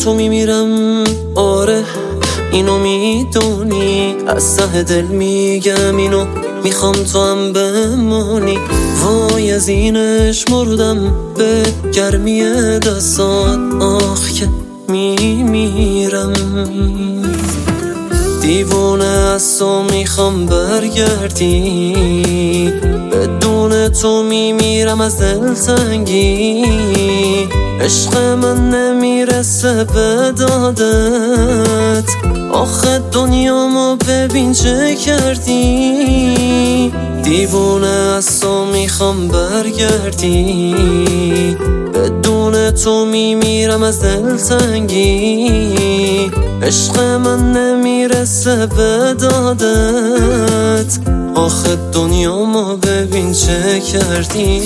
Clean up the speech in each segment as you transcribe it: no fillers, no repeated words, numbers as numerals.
تو میمیرم، آره اینو میدونی، از ته دل میگم اینو میخوام تو هم بمونی. وای از اینش مردم به گرمی دستات، آخ که میمیرم. دیوونه از تو میخوام برگردی، بدون تو میمیرم از دلتنگی. عشق من نمیرسه به دادت، آخه دنیامو ببین چه کردی. دیوونه از تو میخوام برگردی، بدون تو میمیرم از دلتنگی. عشق من نمیرسه به دادت، آخه دنیامو ببین چه کردی.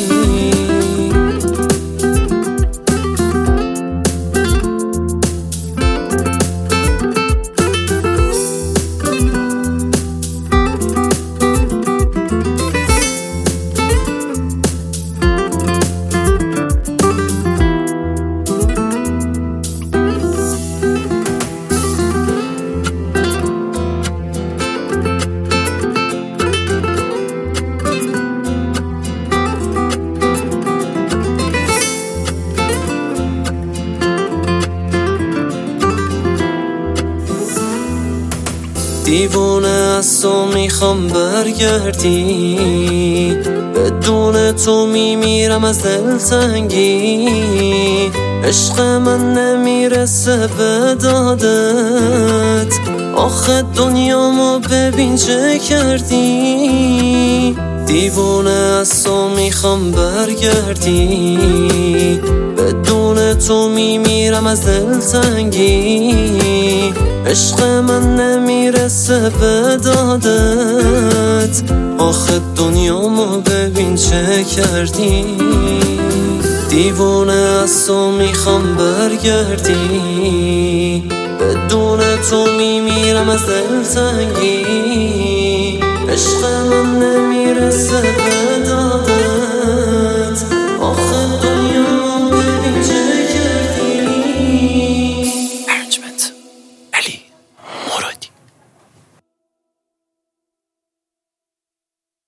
دیوونه از تو میخوام برگردی، بدون تو میمیرم از دلتنگی. عشق من نمیرسه به دادت، آخه دنیامو ببین چه کردی. دیوونه از تو میخوام برگردی، بدون تو میمیرم از دلتنگی. عشق من نمیرسه به دادت، آخه دنیامو ببین چه کردی. دیوونه از تو میخوام برگردی، بدون تو میمیرم از دلتنگی. عشق من نمیرسه به دادت.